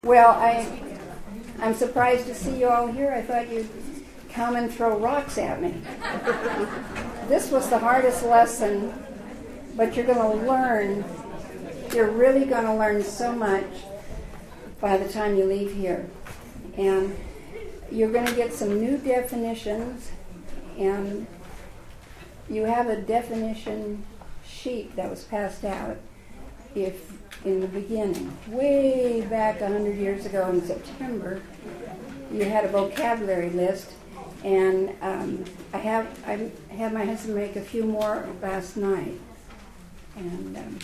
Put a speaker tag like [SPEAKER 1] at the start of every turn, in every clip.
[SPEAKER 1] Well, I'm surprised to see you all here. I thought you'd come and throw rocks at me. This was the hardest lesson, but you're going to learn. You're really going to learn so much by the time you leave here. And you're going to get some new definitions, and you have a definition sheet that was passed out in the beginning, way back 100 years ago in September. You had a vocabulary list, and I had my husband make a few more last night, and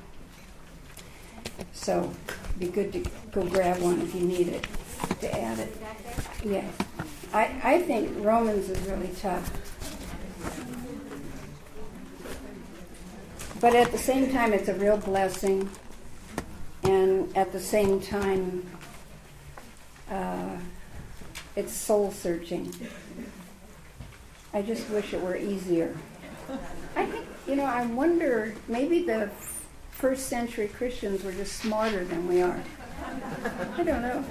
[SPEAKER 1] so it'd be good to go grab one if you need it to add it. Yes, I think Romans is really tough, but at the same time it's a real blessing. And at the same time, it's soul-searching. I just wish it were easier. I think, I wonder, maybe the first century Christians were just smarter than we are. I don't know.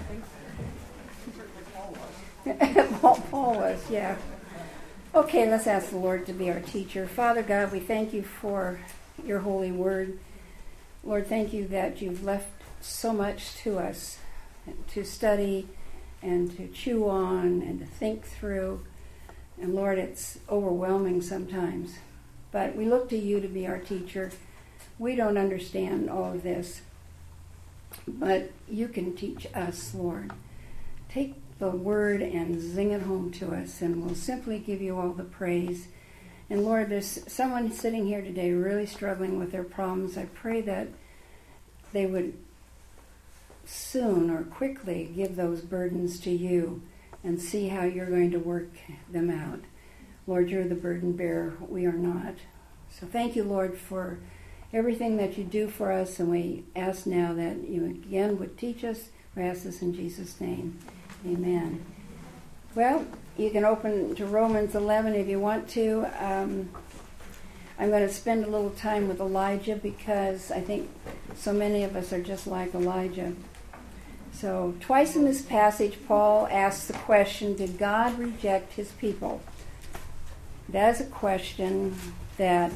[SPEAKER 1] Paul was, yeah. Okay, let's ask the Lord to be our teacher. Father God, we thank you for your holy word. Lord, thank you that you've left so much to us to study and to chew on and to think through. And Lord, it's overwhelming sometimes. But we look to you to be our teacher. We don't understand all of this, but you can teach us, Lord. Take the word and zing it home to us, and we'll simply give you all the praise. And Lord, there's someone sitting here today really struggling with their problems. I pray that they would soon or quickly give those burdens to you and see how you're going to work them out. Lord, you're the burden bearer. We are not. So thank you, Lord, for everything that you do for us, and we ask now that you again would teach us. We ask this in Jesus' name. Amen. Well, you can open to Romans 11 if you want to. I'm going to spend a little time with Elijah because I think so many of us are just like Elijah. So twice in this passage, Paul asks the question, did God reject his people? That is a question that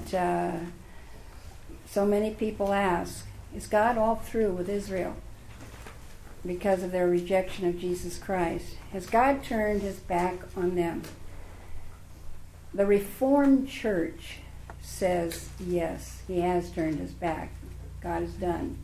[SPEAKER 1] so many people ask. Is God all through with Israel because of their rejection of Jesus Christ? Has God turned his back on them? The Reformed Church says, yes, he has turned his back. God is done.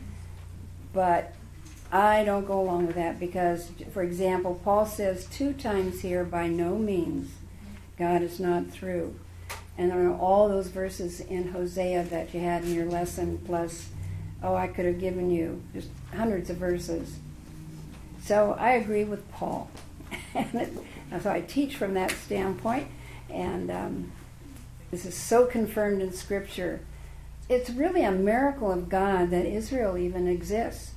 [SPEAKER 1] But I don't go along with that because, for example, Paul says 2 times here, by no means, God is not through. And there are all those verses in Hosea that you had in your lesson, plus, I could have given you just hundreds of verses. So I agree with Paul. So I teach from that standpoint, and this is so confirmed in Scripture. It's really a miracle of God that Israel even exists,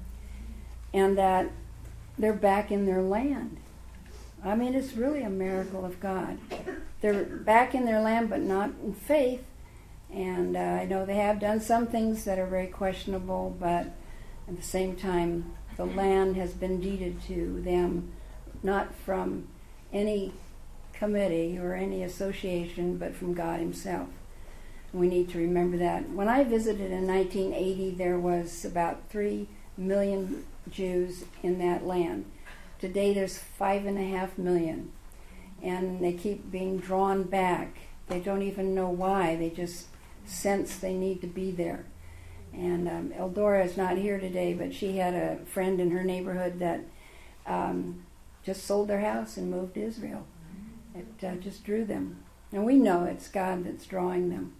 [SPEAKER 1] and that they're back in their land. I mean, it's really a miracle of God. They're back in their land, but not in faith. And I know they have done some things that are very questionable, but at the same time, the land has been deeded to them, not from any committee or any association, but from God himself. We need to remember that. When I visited in 1980, there was about 3 million Jews in that land. Today there's 5.5 million, and they keep being drawn back. They don't even know why. They just sense they need to be there. And Eldora is not here today, but she had a friend in her neighborhood that just sold their house and moved to Israel. It just drew them. And we know it's God that's drawing them.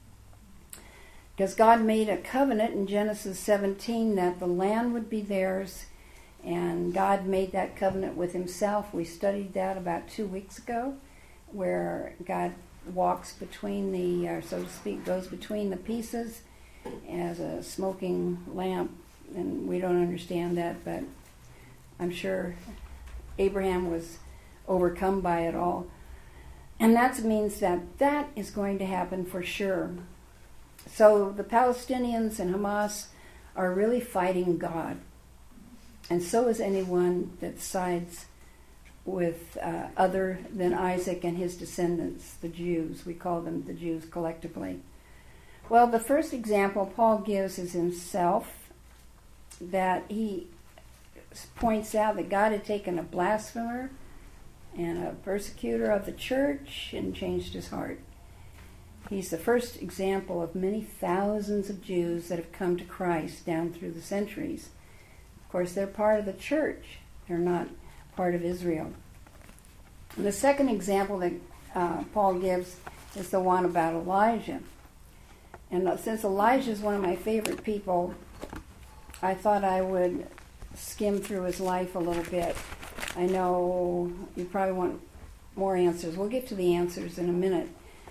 [SPEAKER 1] Because God made a covenant in Genesis 17 that the land would be theirs, and God made that covenant with himself. We studied that about 2 weeks ago, where God walks between so to speak, goes between the pieces as a smoking lamp. And we don't understand that, but I'm sure Abraham was overcome by it all. And that means that is going to happen for sure. So the Palestinians and Hamas are really fighting God. And so is anyone that sides with other than Isaac and his descendants, the Jews. We call them the Jews collectively. Well, the first example Paul gives is himself, that he points out that God had taken a blasphemer and a persecutor of the church and changed his heart. He's the first example of many thousands of Jews that have come to Christ down through the centuries. Of course, they're part of the church. They're not part of Israel. And the second example that Paul gives is the one about Elijah. And since Elijah is one of my favorite people, I thought I would skim through his life a little bit. I know you probably want more answers. We'll get to the answers in a minute.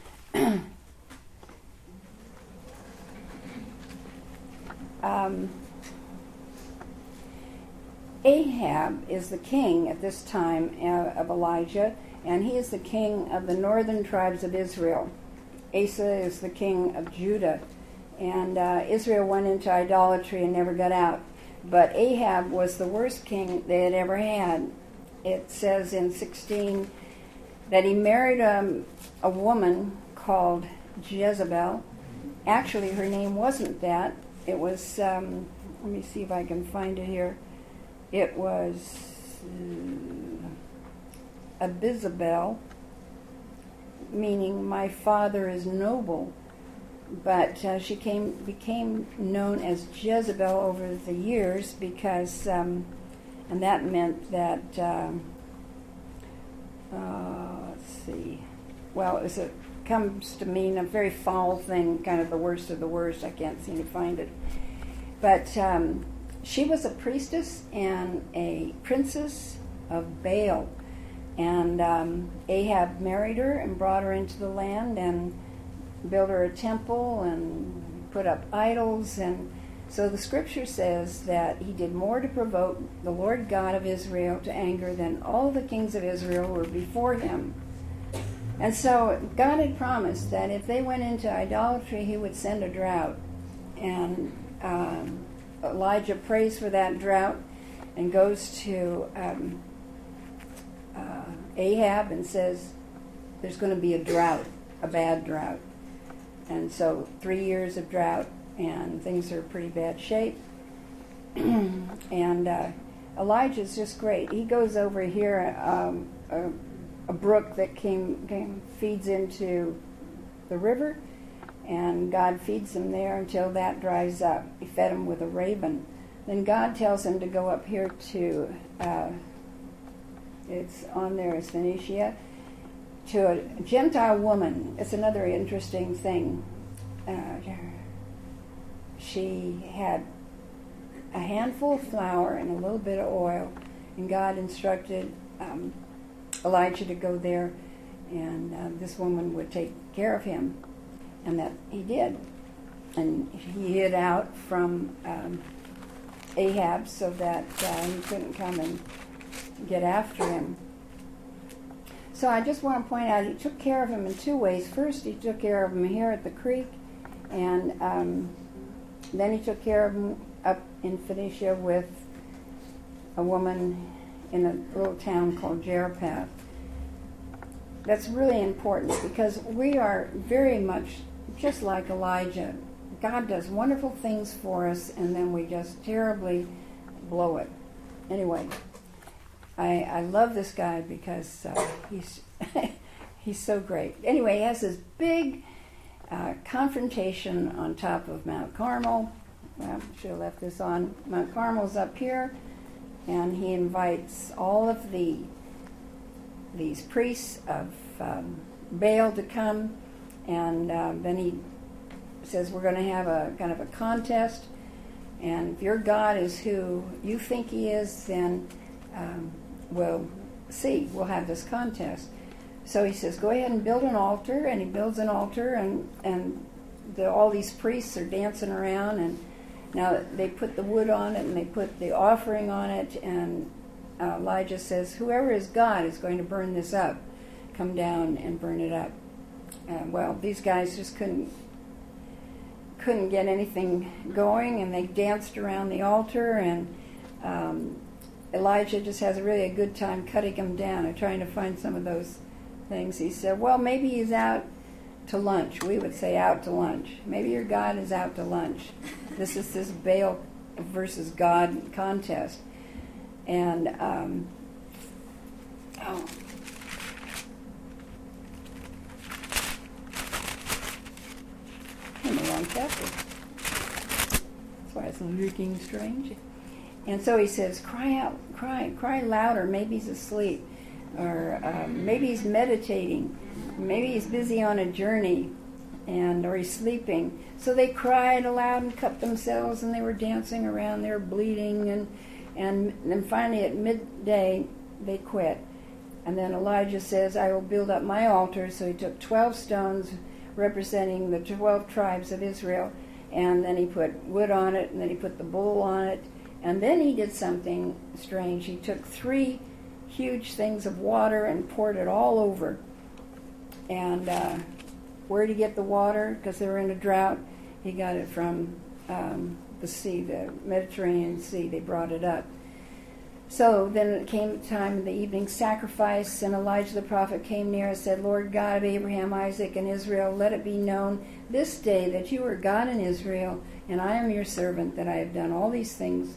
[SPEAKER 1] Ahab is the king at this time of Elijah, and he is the king of the northern tribes of Israel. Asa is the king of Judah, and Israel went into idolatry and never got out. But Ahab was the worst king they had ever had. It says in 16 that he married a woman called Jezebel. Actually, her name wasn't that. It was, let me see if I can find it here. It was Abizabel, meaning my father is noble. But she became known as Jezebel over the years because, and that meant that, let's see, well, it comes to mean a very foul thing, kind of the worst of the worst. I can't seem to find it. But she was a priestess and a princess of Baal. And Ahab married her and brought her into the land and built her a temple and put up idols. And so the scripture says that he did more to provoke the Lord God of Israel to anger than all the kings of Israel were before him. And so God had promised that if they went into idolatry, he would send a drought. And Elijah prays for that drought and goes to Ahab and says, there's going to be a drought, a bad drought. And so 3 years of drought, and things are in pretty bad shape. And Elijah's just great. He goes over here, a brook that feeds into the river, and God feeds him there until that dries up. He fed him with a raven. Then God tells him to go up here to, it's on there, it's Phoenicia, to a Gentile woman. It's another interesting thing. She had a handful of flour and a little bit of oil, and God instructed Elijah to go there, and this woman would take care of him, and that he did. And he hid out from Ahab so that he couldn't come and get after him. So I just want to point out, he took care of him in two ways. First, he took care of him here at the creek, and then he took care of him up in Phoenicia with a woman in a little town called Zarephath. That's really important because we are very much just like Elijah. God does wonderful things for us, and then we just terribly blow it. Anyway, I love this guy because he's so great. Anyway, he has this big confrontation on top of Mount Carmel. Well, I should have left this on. Mount Carmel's up here, and he invites all of these priests of Baal to come, and then he says we're going to have a kind of a contest, and if your God is who you think he is, then we'll see. We'll have this contest. So he says, go ahead and build an altar, and he builds an altar, and all these priests are dancing around, and now they put the wood on it, and they put the offering on it, and Elijah says, whoever is God is going to burn this up. Come down and burn it up. Well, these guys just couldn't get anything going, and they danced around the altar, and Elijah just has really a good time cutting him down and trying to find some of those things. He said, well, maybe he's out to lunch. We would say out to lunch. Maybe your God is out to lunch. This is this Baal versus God contest. And, I'm in the wrong chapter. That's why it's looking strange. And so he says, cry out, cry louder. Maybe he's asleep. Or maybe he's meditating. Maybe he's busy on a journey, or he's sleeping. So they cried aloud and cut themselves, and they were dancing around. They were bleeding, and then finally at midday they quit. And then Elijah says, I will build up my altar. So he took 12 stones representing the 12 tribes of Israel, and then he put wood on it, and then he put the bull on it, and then he did something strange. He took 3 huge things of water and poured it all over. And where did he get the water? Because they were in a drought. He got it from the sea, the Mediterranean Sea. They brought it up. So then it came time of the evening sacrifice, and Elijah the prophet came near and said, Lord God of Abraham, Isaac, and Israel, let it be known this day that you are God in Israel, and I am your servant, that I have done all these things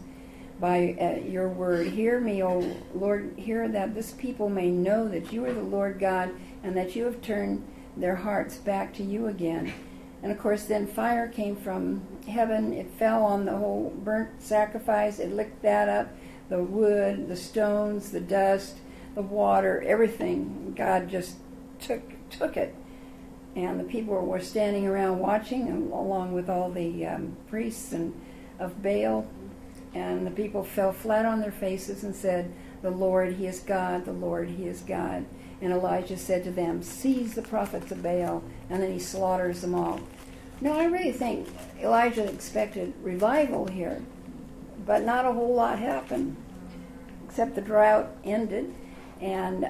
[SPEAKER 1] by your word. Hear me, O Lord, hear that this people may know that you are the Lord God, and that you have turned their hearts back to you again. And of course then fire came from heaven. It fell on the whole burnt sacrifice. It licked that up. The wood, the stones, the dust, the water, everything. God just took it. And the people were standing around watching, along with all the priests of Baal. And the people fell flat on their faces and said, the Lord, he is God, the Lord, he is God. And Elijah said to them, seize the prophets of Baal. And then he slaughters them all. Now, I really think Elijah expected revival here, but not a whole lot happened, except the drought ended. And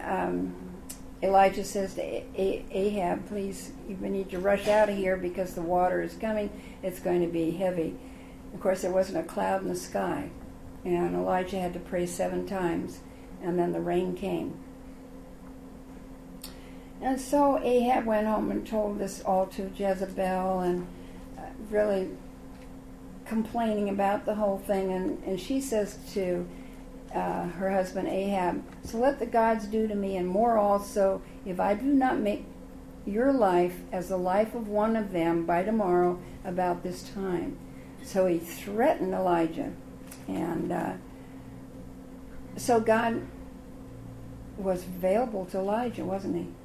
[SPEAKER 1] Elijah says to Ahab, please, we need to rush out of here because the water is coming. It's going to be heavy. Of course, there wasn't a cloud in the sky. And Elijah had to pray 7 times, and then the rain came. And so Ahab went home and told this all to Jezebel, and really complaining about the whole thing. And she says to her husband Ahab, so let the gods do to me and more also, if I do not make your life as the life of one of them by tomorrow about this time. So he threatened Elijah. And so God was available to Elijah, wasn't he?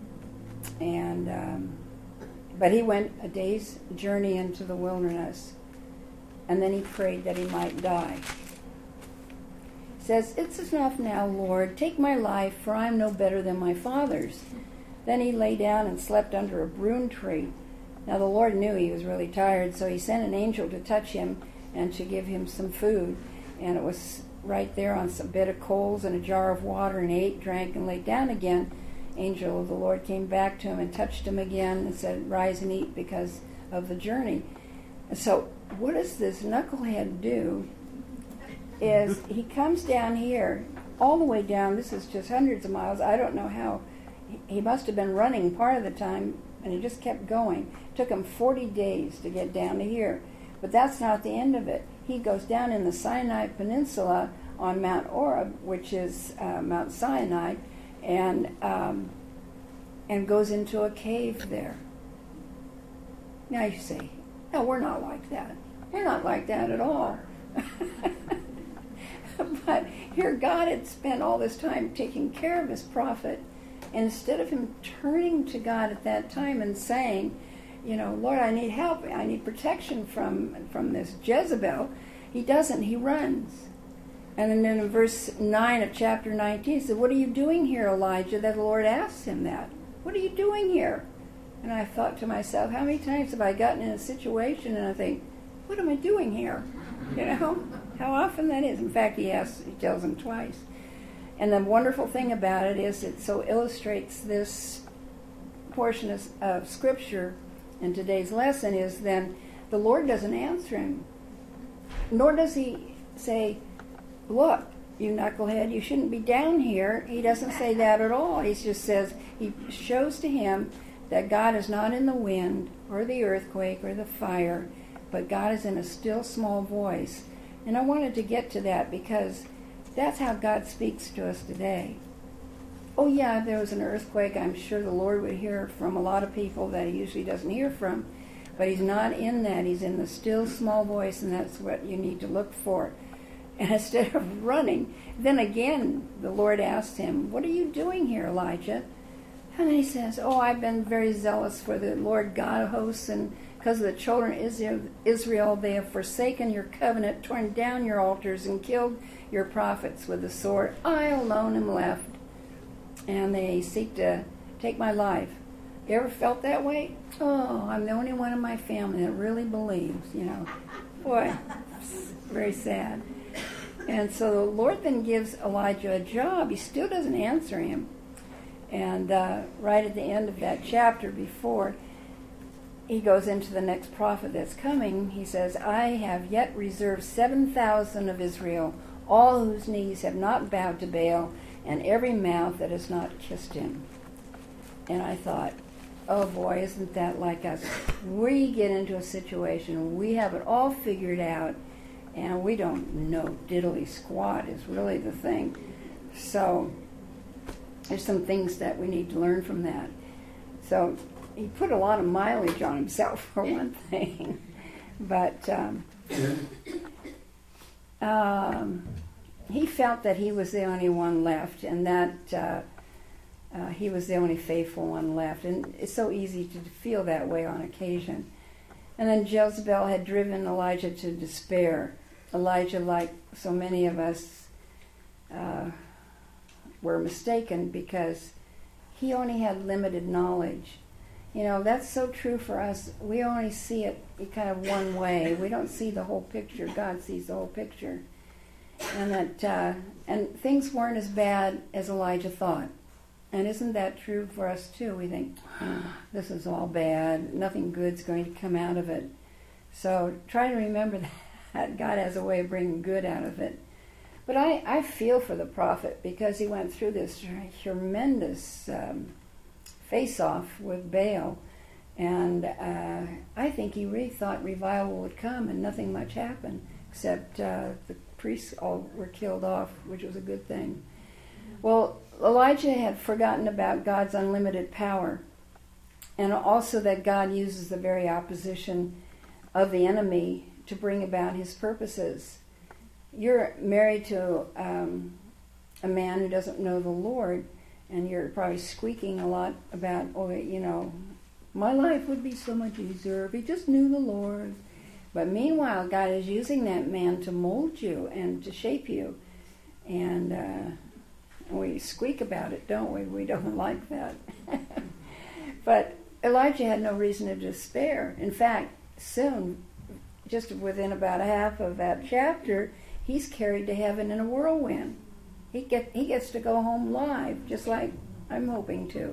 [SPEAKER 1] And but he went a day's journey into the wilderness, and then he prayed that he might die. He says, it's enough now, Lord, take my life, for I am no better than my fathers. Then he lay down and slept under a broom tree. Now the Lord knew he was really tired, so he sent an angel to touch him and to give him some food. And it was right there on some bed of coals and a jar of water, and he ate, drank, and lay down again. Angel of the Lord came back to him and touched him again and said, rise and eat because of the journey. And so what does this knucklehead do is he comes down here, all the way down. This is just hundreds of miles. I don't know how. He must have been running part of the time, and he just kept going. It took him 40 days to get down to here. But that's not the end of it. He goes down in the Sinai Peninsula on Mount Oreb, which is Mount Sinai, and goes into a cave there. Now you say, no, we're not like that. We're not like that at all. But here God had spent all this time taking care of his prophet, and instead of him turning to God at that time and saying, you know, Lord, I need help, I need protection from this Jezebel, he doesn't, he runs. And then in verse 9 of chapter 19, he said, what are you doing here, Elijah? That the Lord asked him that. What are you doing here? And I thought to myself, how many times have I gotten in a situation and I think, what am I doing here? You know, how often that is. In fact, he tells him twice. And the wonderful thing about it is it so illustrates this portion of Scripture in today's lesson is then the Lord doesn't answer him. Nor does he say, look, you knucklehead, you shouldn't be down here. He doesn't say that at all. He just says, he shows to him that God is not in the wind or the earthquake or the fire, but God is in a still small voice. And I wanted to get to that because that's how God speaks to us today. Oh yeah, if there was an earthquake, I'm sure the Lord would hear from a lot of people that he usually doesn't hear from. But he's not in that. He's in the still small voice, and that's what you need to look for. And instead of running, then again, the Lord asked him, what are you doing here, Elijah? And he says, oh, I've been very zealous for the Lord God of hosts, and because of the children of Israel, they have forsaken your covenant, torn down your altars, and killed your prophets with the sword. I alone am left, and they seek to take my life. You ever felt that way? Oh, I'm the only one in my family that really believes, Boy, very sad. And so the Lord then gives Elijah a job. He still doesn't answer him. And right at the end of that chapter before he goes into the next prophet that's coming, he says, I have yet reserved 7,000 of Israel, all whose knees have not bowed to Baal, and every mouth that has not kissed him. And I thought, oh boy, isn't that like us? We get into a situation, we have it all figured out, and we don't know diddly squat is really the thing. So there's some things that we need to learn from that. So he put a lot of mileage on himself, for one thing. But he felt that he was the only one left, and that he was the only faithful one left. And it's so easy to feel that way on occasion. And then Jezebel had driven Elijah to despair. Elijah, like so many of us, were mistaken because he only had limited knowledge. That's so true for us. We only see it kind of one way. We don't see the whole picture. God sees the whole picture. And that and things weren't as bad as Elijah thought. And isn't that true for us too? We think, this is all bad. Nothing good's going to come out of it. So try to remember that God has a way of bringing good out of it. But I feel for the prophet because he went through this tremendous face-off with Baal. And I think he really thought revival would come, and nothing much happened, except the priests all were killed off, which was a good thing. Well, Elijah had forgotten about God's unlimited power, and also that God uses the very opposition of the enemy to bring about his purposes. You're married to a man who doesn't know the Lord, and you're probably squeaking a lot about, my life would be so much easier if he just knew the Lord. But meanwhile, God is using that man to mold you and to shape you. And we squeak about it, don't we? We don't like that. But Elijah had no reason to despair. In fact, soon, just within about half of that chapter, he's carried to heaven in a whirlwind. He gets to go home live, just like I'm hoping to.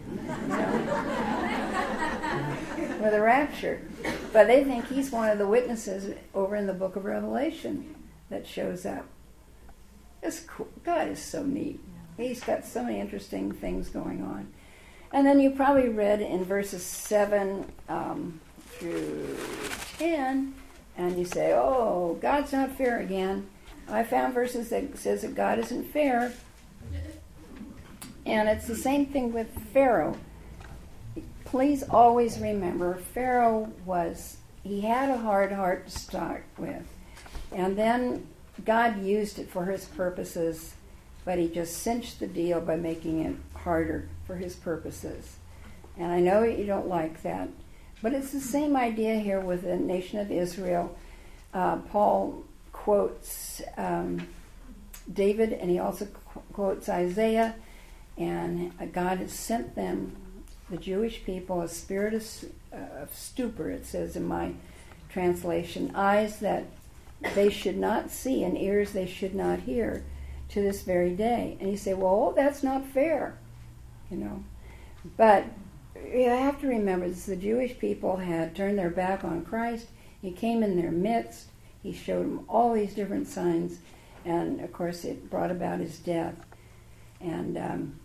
[SPEAKER 1] With a rapture. But they think he's one of the witnesses over in the book of Revelation that shows up. It's cool. God is so neat. He's got so many interesting things going on. And then you probably read in verses 7 through 10, and you say, oh, God's not fair again. I found verses that says that God isn't fair. And it's the same thing with Pharaoh. Please always remember, Pharaoh he had a hard heart to start with. And then God used it for his purposes, but he just cinched the deal by making it harder for his purposes. And I know you don't like that, but it's the same idea here with the nation of Israel. Paul quotes David, and he also quotes Isaiah, and God has sent them, the Jewish people, a spirit of stupor, it says in my translation, eyes that they should not see and ears they should not hear to this very day. And you say, well, that's not fair, But you have to remember this, the Jewish people had turned their back on Christ. He came in their midst. He showed them all these different signs. And, of course, it brought about his death. And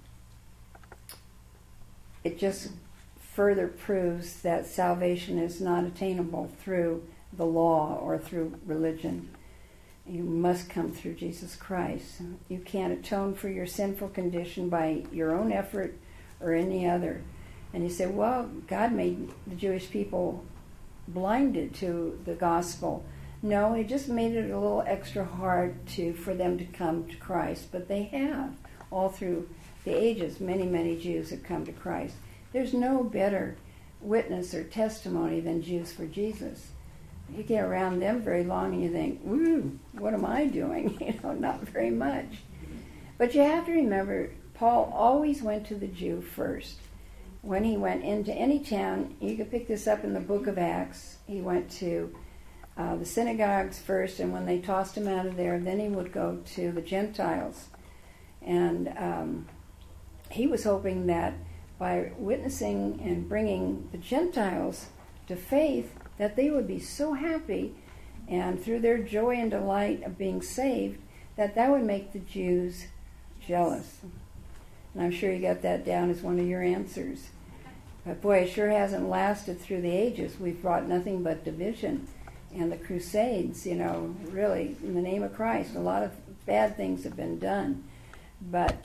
[SPEAKER 1] it just further proves that salvation is not attainable through the law or through religion. You must come through Jesus Christ. You can't atone for your sinful condition by your own effort or any other. And you say, well, God made the Jewish people blinded to the gospel. No, he just made it a little extra hard for them to come to Christ. But they have. All through the ages, many, many Jews have come to Christ. There's no better witness or testimony than Jews for Jesus. You get around them very long and you think, ooh, what am I doing? Not very much. But you have to remember, Paul always went to the Jew first. When he went into any town, you could pick this up in the book of Acts, he went to the synagogues first, and when they tossed him out of there, then he would go to the Gentiles. And he was hoping that by witnessing and bringing the Gentiles to faith, that they would be so happy, and through their joy and delight of being saved, that would make the Jews jealous. And I'm sure you got that down as one of your answers. But boy, it sure hasn't lasted through the ages. We've brought nothing but division. And the Crusades, really, in the name of Christ, a lot of bad things have been done. But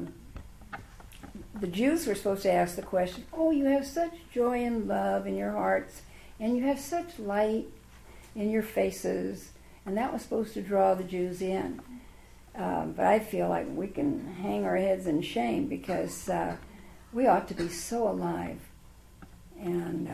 [SPEAKER 1] the Jews were supposed to ask the question, oh, you have such joy and love in your hearts, and you have such light in your faces, and that was supposed to draw the Jews in. But I feel like we can hang our heads in shame because we ought to be so alive. And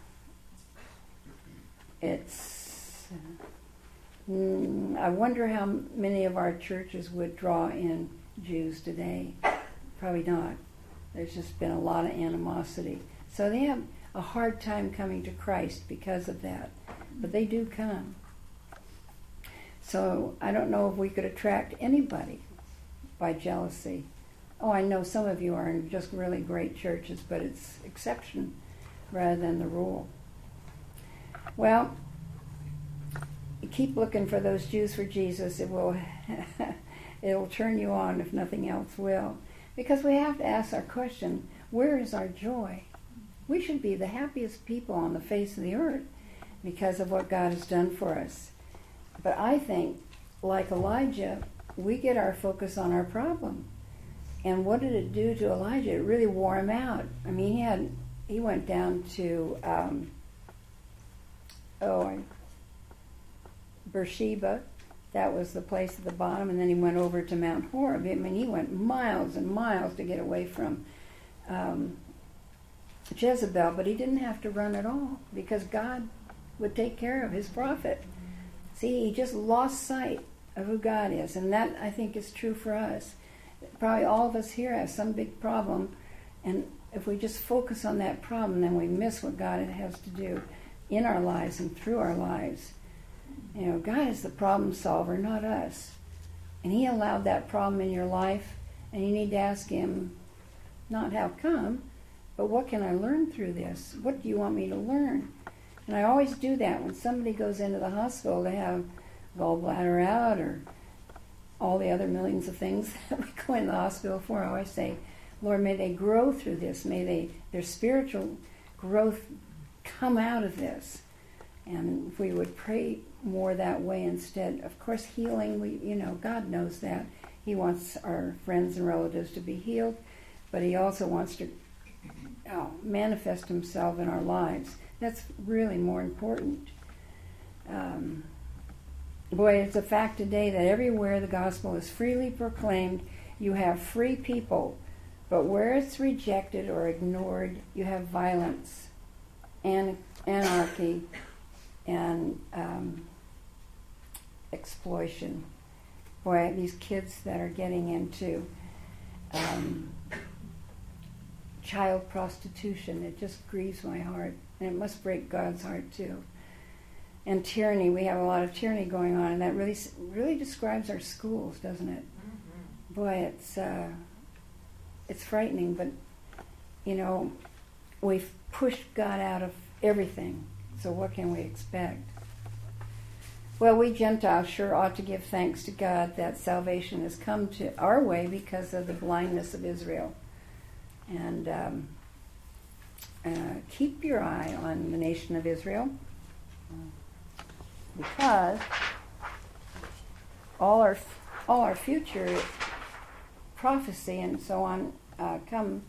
[SPEAKER 1] I wonder how many of our churches would draw in Jews today. Probably not. There's just been a lot of animosity. So they have a hard time coming to Christ because of that. But they do come. So I don't know if we could attract anybody by jealousy. Oh, I know some of you are in just really great churches, but it's exception rather than the rule. Well, keep looking for those Jews for Jesus. It'll turn you on if nothing else will. Because we have to ask our question, where is our joy? We should be the happiest people on the face of the earth because of what God has done for us. But I think, like Elijah, we get our focus on our problem. And what did it do to Elijah? It really wore him out. I mean, he went down to Beersheba. That was the place at the bottom, and then he went over to Mount Horeb. I mean, he went miles and miles to get away from Jezebel, but he didn't have to run at all because God would take care of his prophet. See, he just lost sight of who God is, and that, I think, is true for us. Probably all of us here have some big problem, and if we just focus on that problem, then we miss what God has to do in our lives and through our lives. God is the problem solver, not us. And he allowed that problem in your life, and you need to ask him, not how come, but what can I learn through this? What do you want me to learn? And I always do that when somebody goes into the hospital to have gallbladder out or all the other millions of things that we go in the hospital for. I always say, Lord, may they grow through this. May their spiritual growth come out of this. And if we would pray more that way instead. Of course, healing, God knows that. He wants our friends and relatives to be healed, but he also wants to manifest himself in our lives. That's really more important. It's a fact today that everywhere the gospel is freely proclaimed, you have free people. But where it's rejected or ignored, you have violence and anarchy and exploitation. These kids that are getting into child prostitution, it just grieves my heart. And it must break God's heart too. And tyranny, we have a lot of tyranny going on, and that really describes our schools, doesn't it? Mm-hmm. It's frightening, but we've pushed God out of everything. So what can we expect? Well, we Gentiles sure ought to give thanks to God that salvation has come to our way because of the blindness of Israel. And keep your eye on the nation of Israel, because all our future prophecy and so on come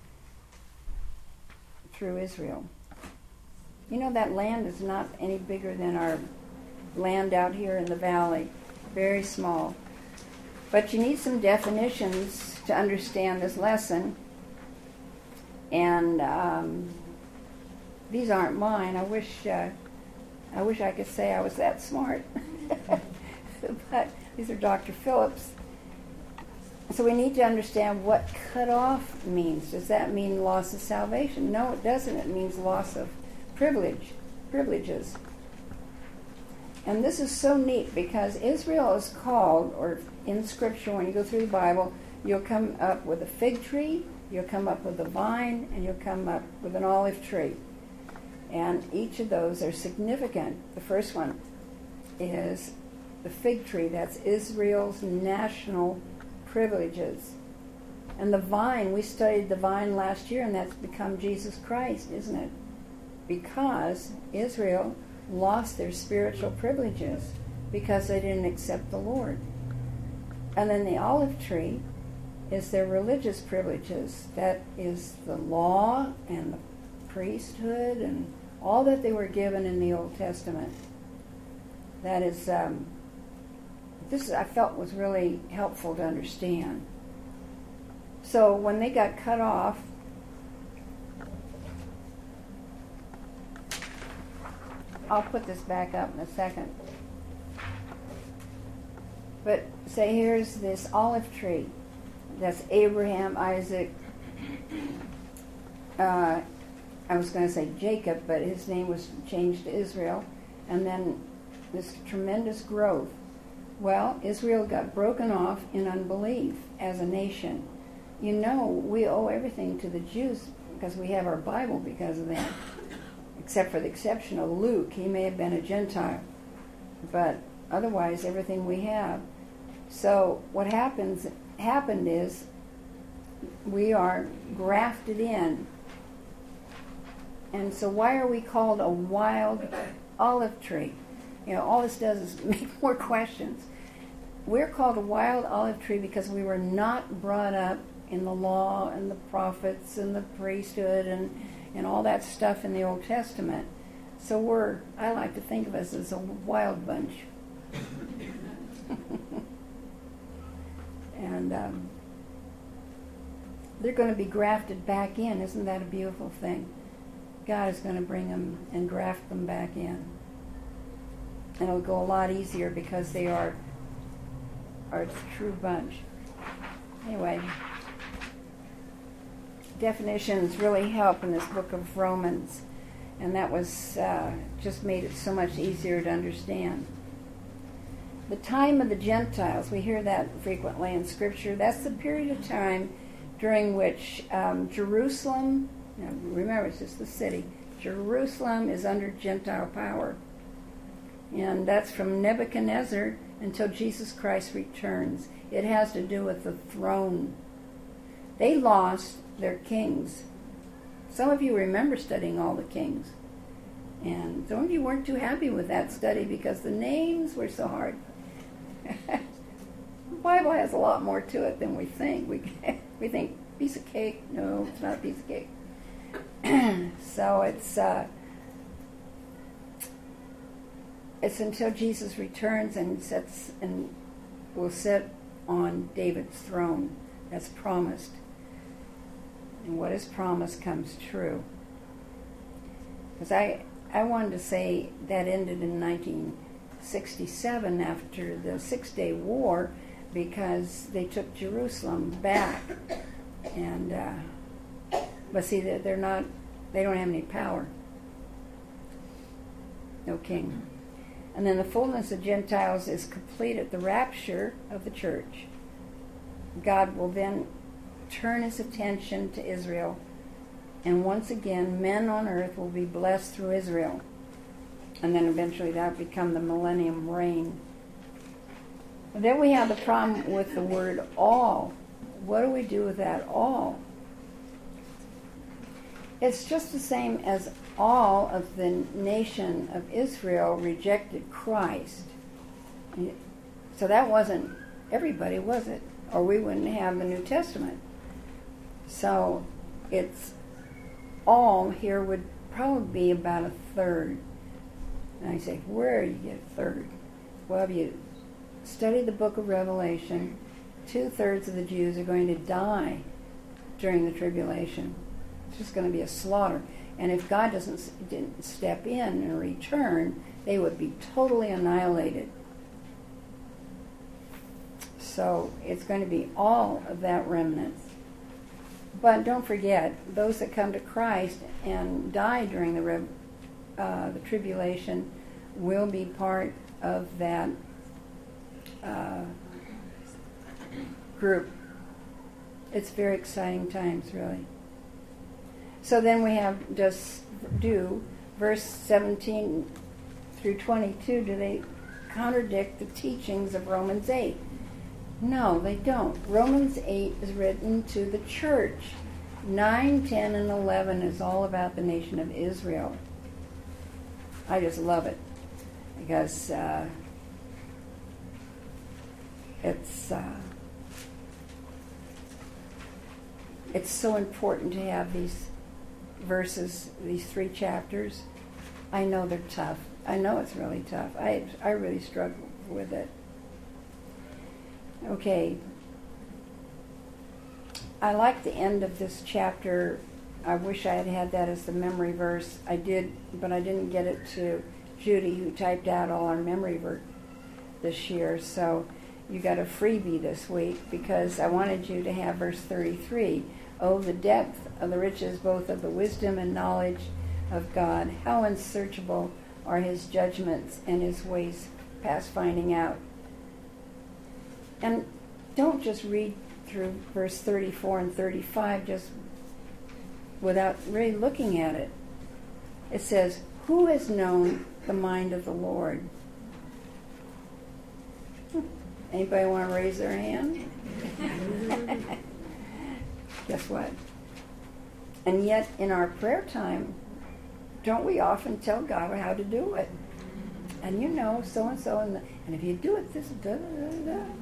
[SPEAKER 1] through Israel. You know, that land is not any bigger than our land out here in the valley. Very small. But you need some definitions to understand this lesson. And these aren't mine. I wish I could say I was that smart. But these are Dr. Phillips. So we need to understand what cut off means. Does that mean loss of salvation? No, it doesn't. It means loss of privileges. And this is so neat because Israel is called, or in Scripture, when you go through the Bible, you'll come up with a fig tree, you'll come up with a vine, and you'll come up with an olive tree. And each of those are significant. The first one is the fig tree. That's Israel's national privileges. And the vine, we studied the vine last year, and that's become Jesus Christ, isn't it? Because Israel lost their spiritual privileges because they didn't accept the Lord. And then the olive tree is their religious privileges. That is the law and the priesthood and all that they were given in the Old Testament. That is, this I felt was really helpful to understand. So when they got cut off, I'll put this back up in a second. But say here's this olive tree. That's Abraham, Isaac, I was going to say Jacob, but his name was changed to Israel. And then this tremendous growth. Well, Israel got broken off in unbelief as a nation. You know, we owe everything to the Jews because we have our Bible because of them. Except for the exception of Luke. He may have been a Gentile. But otherwise, everything we have. So what happened is we are grafted in. And so why are we called a wild olive tree? You know, all this does is make more questions. We're called a wild olive tree because we were not brought up in the law and the prophets and the priesthood and all that stuff in the Old Testament. So I like to think of us as a wild bunch. And they're going to be grafted back in. Isn't that a beautiful thing? God is going to bring them and graft them back in. And it'll go a lot easier because they are a true bunch. Anyway, definitions really help in this book of Romans, and that was just made it so much easier to understand. The time of the Gentiles, we hear that frequently in Scripture. That's the period of time during which Jerusalem, now remember it's just the city, Jerusalem is under Gentile power. And that's from Nebuchadnezzar until Jesus Christ returns. It has to do with the throne. They lost their kings. Some of you remember studying all the kings. And some of you weren't too happy with that study because the names were so hard. The Bible has a lot more to it than we think. We think, piece of cake. No, it's not a piece of cake. So it's until Jesus returns and will sit on David's throne. That's promised. And what is promised comes true. Because I wanted to say that ended in 1967 after the Six-Day War because they took Jerusalem back. And but see, they don't have any power. No king. And then the fullness of Gentiles is complete at the rapture of the church. God will then turn his attention to Israel, and once again men on earth will be blessed through Israel. And then eventually that would become the millennium reign. Then we have the problem with the word all. What do we do with that all? It's just the same as all of the nation of Israel rejected Christ. So that wasn't everybody, was it? Or we wouldn't have the New Testament. So it's all here would probably be about a third. And I say, where do you get a third? Well, if you study the book of Revelation, 2/3 of the Jews are going to die during the tribulation. It's just going to be a slaughter. And if God didn't step in and return, they would be totally annihilated. So it's going to be all of that remnant. But don't forget, those that come to Christ and die during the tribulation will be part of that group. It's very exciting times, really. So then we have just do verse 17 through 22. Do they contradict the teachings of Romans 8? No, they don't. Romans 8 is written to the church. 9, 10, and 11 is all about the nation of Israel. I just love it because it's so important to have these verses, these 3 chapters. I know they're tough. I know it's really tough. I really struggle with it. Okay. I like the end of this chapter. I wish I had had that as the memory verse. I did, but I didn't get it to Judy, who typed out all our memory verse this year. So you got a freebie this week because I wanted you to have verse 33. Oh, the depth of the riches, both of the wisdom and knowledge of God. How unsearchable are his judgments and his ways past finding out. And don't just read through verse 34 and 35 just without really looking at it. It says, who has known the mind of the Lord? Anybody want to raise their hand? Guess what? And yet in our prayer time, don't we often tell God how to do it? And you know, so-and-so, and if you do it this, da, da, da, da.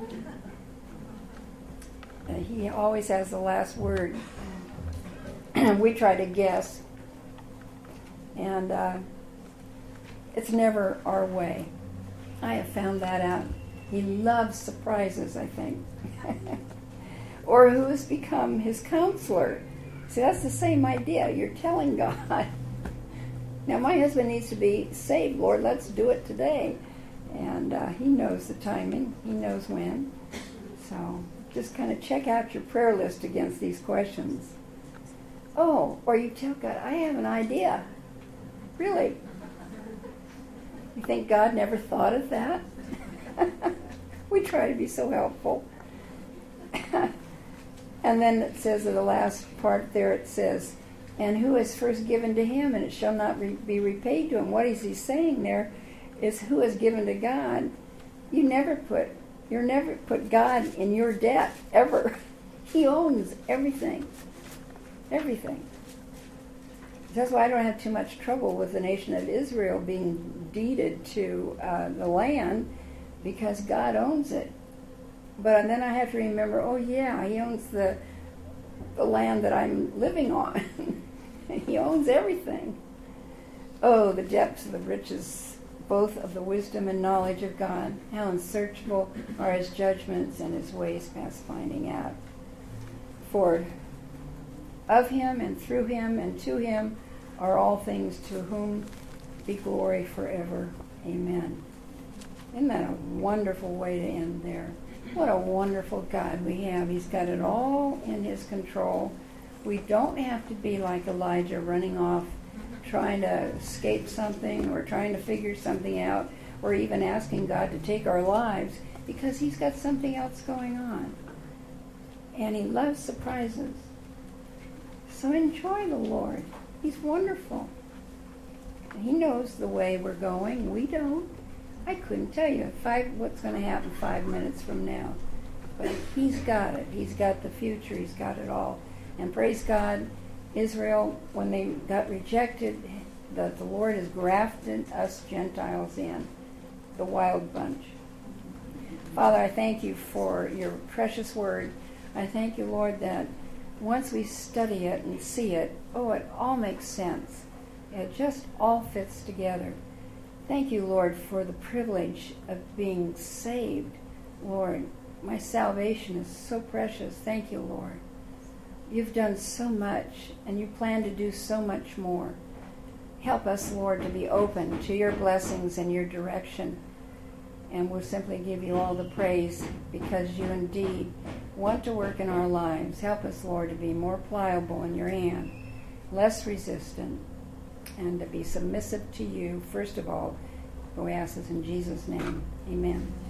[SPEAKER 1] And he always has the last word. We try to guess. And it's never our way. I have found that out. He loves surprises, I think. Or who has become his counselor. See, that's the same idea. You're telling God, now my husband needs to be saved, Lord, let's do it today. And he knows the timing. He knows when. So just kind of check out your prayer list against these questions. Oh, or you tell God, I have an idea. Really? You think God never thought of that? We try to be so helpful. And then it says in the last part there, it says, and who is first given to him, and it shall not be repaid to him. What is he saying there is who is given to God. You never put God in your debt, ever. He owns everything. Everything. That's why I don't have too much trouble with the nation of Israel being deeded to the land, because God owns it. But then I have to remember, oh yeah, he owns the land that I'm living on. He owns everything. Oh, the depths of the riches, both of the wisdom and knowledge of God. How unsearchable are his judgments and his ways past finding out. For of him and through him and to him are all things, to whom be glory forever. Amen. Isn't that a wonderful way to end there? What a wonderful God we have. He's got it all in his control. We don't have to be like Elijah, running off, trying to escape something or trying to figure something out, or even asking God to take our lives, because he's got something else going on. And he loves surprises. So enjoy the Lord. He's wonderful. He knows the way we're going. We don't. I couldn't tell you what's going to happen 5 minutes from now. But He's got it. He's got the future. He's got it all. And praise God, Israel, when they got rejected, the Lord has grafted us Gentiles in, the wild bunch. Father, I thank you for your precious word. I thank you, Lord, that once we study it and see it, it all makes sense. It just all fits together. Thank you, Lord, for the privilege of being saved. Lord, my salvation is so precious. Thank you, Lord. You've done so much, and you plan to do so much more. Help us, Lord, to be open to your blessings and your direction. And we'll simply give you all the praise because you indeed want to work in our lives. Help us, Lord, to be more pliable in your hand, less resistant, and to be submissive to you, first of all. We ask this in Jesus' name. Amen.